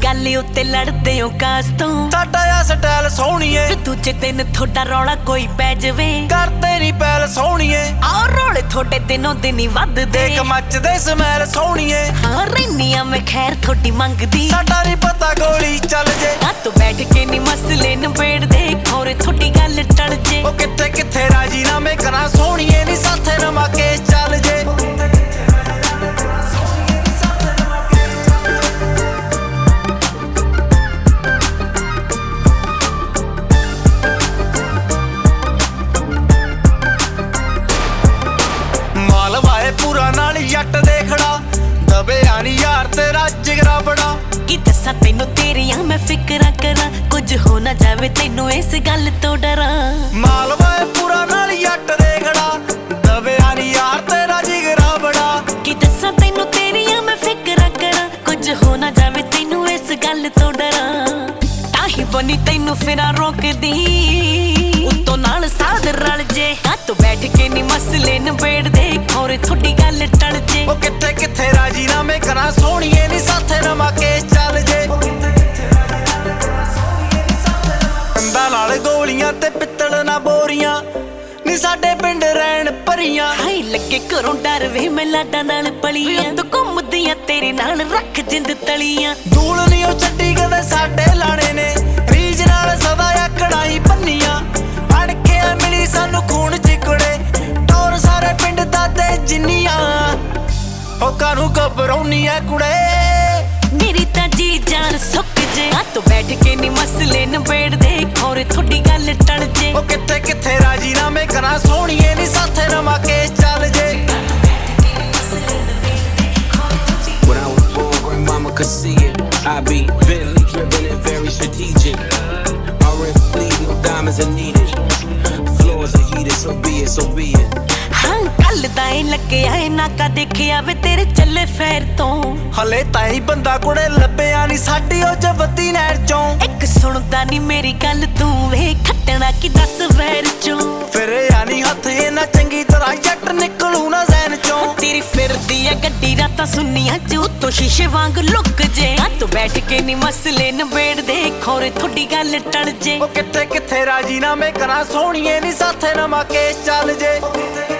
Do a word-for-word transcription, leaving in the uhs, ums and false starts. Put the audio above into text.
गल उत्ते लड़दे हो कास तो साडा आ स्टाइल सोहणीए दूजे दिन थोड़ा रौला कोई पै जवे करते नी पैल सोहणीए आओ रोले थोड़े दिनों दिन ही वधदे देख मचदे समैल सोहणीए हाँ रैनिया मैं खैर थोड़ी मंगदी साडा नी पता गोली चल जे तो बैठ के नी मसले नबेड़ दे खोरे थोड़ी गल टल जे ओ किथे किथे राजीनामे करा सोहणीए नी साथे नमा केस चल जे पूरा नाल जट देखड़ा दबे आनी यार तेरा जिगरा बड़ा कि दसा तेनू तेरिया मैं फिक्रा करा कुछ हो ना जावे तेनू इस गल तो डरा मालवा पूरा नाल जट देखड़ा दबे आनी यार तेरा जिगरा बड़ा कि दसा तेनू तेरिया मैं फिक्रा करा कुछ हो ना जावे तेनू इस गल तो डरा ताही बनी तेनू फिरा रोक दी उत्तों नाल साध रल जे तो बैठ के नी मसले नबेड़ दे खोरे थोड़ी गल टल जे ओ किथे किथे राजीनामे करा सोहणीए नी साथे नमा केस चल जे कंधा नाल गोलियां ते पित्तल ना बोरियां नी साडे पिंड रैन भरियां हाय लगे घरों डर वे मैं लाडा नाल पलियां तू घुमदियां तेरे नाल रख जिंद तलियां धूल नी ओ छड्डी कदे साडे लाणे ने रीज नाल सदा आकड़ा ही भन्नियां अणके मिली सानू खून चिकड़े टोर सारे पिंड दादे जिन्नियां ओ कानू घबराउनी ऐ कुड़े मेरी ता जी जान सुक जे तो बैठ के नी मसले नबेड़ दे खोरे थोड़ी गल टल जे ओ किथे किथे राजीनामे करा सोहणीए नी साथे नमा केस चल जे When I was born, grandmama could see it. I be Bentley driven and very strategic. My rims bleed, no diamonds are needed. Floors are heated, so be it, so be it. हाँ कल दा ही लगे आए नाका देखिया वे तेरे चले fair तो हले ताई बंदा कुड़े लब्बिया नी साडी ओ जवती नहर चों एक सुनदा नी मेरी गल तू वे खटना की दस वैर चों फिर यानी हथ इना चंगी तरह जट निकलू ना जैन चों तेरी फिरदी है गड्डी रातां सुनिया जो तो शीशे वांग लुक जे तो बैठ के नी मसले नबेड़ दे खोरे थोड़ी गल टल जे ओ किथे किथे राजीनामे करा सोहणीए नी साथे नमा केस चल जे